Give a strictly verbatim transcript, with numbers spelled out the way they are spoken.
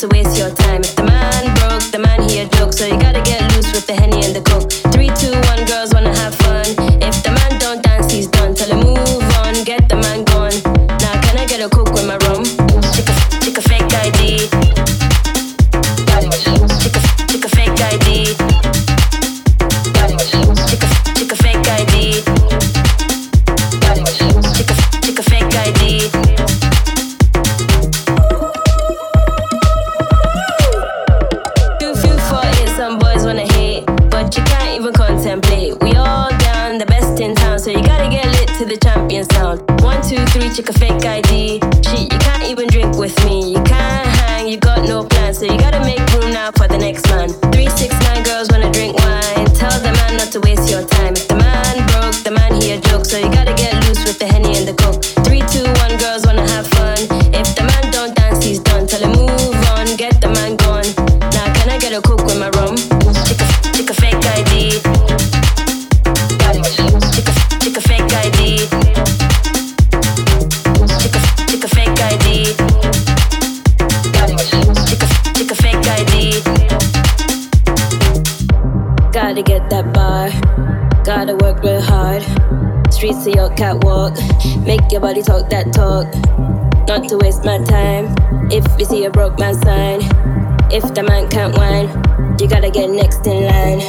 to waste your time. If the man broke, the man he a joke, so you gotta get loose with the Henny and the Coke. Three, two, one, girls wanna have fun. If the man don't dance, he's done. Tell him move on, get the man gone. Now can I get a Coke with my rum? Chick a, chick a fake I D. Chick a, chick a fake I D. Chick a, chick a fake I D. Chick a, chick a fake I D. Two, few for it, some boys wanna hate, but you can't even contemplate. We all down, the best in town, so you gotta get lit to the champion sound. One, two, three, chick a fake I D. Shit, you can't even drink with me. You can't hang, you got no plan, so you gotta make room now for the next man. Three, six, nine girls wanna drink wine. Tell the man not to waste your time. If the man broke, the man he a joke, so you gotta get loose with the Henny and the Coke. Three, two, one, girls wanna have fun. If the man don't dance, he's done. Tell him move on, get the man gone. Now can I get a Coke with my rum? Chick a, chick a fake I D. Chick a, chick a fake I D. Chick a, chick a fake I D. Chick a, chick a fake I D. Gotta get that bar. Gotta work real hard. Streets of your catwalk. Make your body talk that talk. Not to waste my time. If you see a broke man sign. If the man can't whine, you gotta get next in line.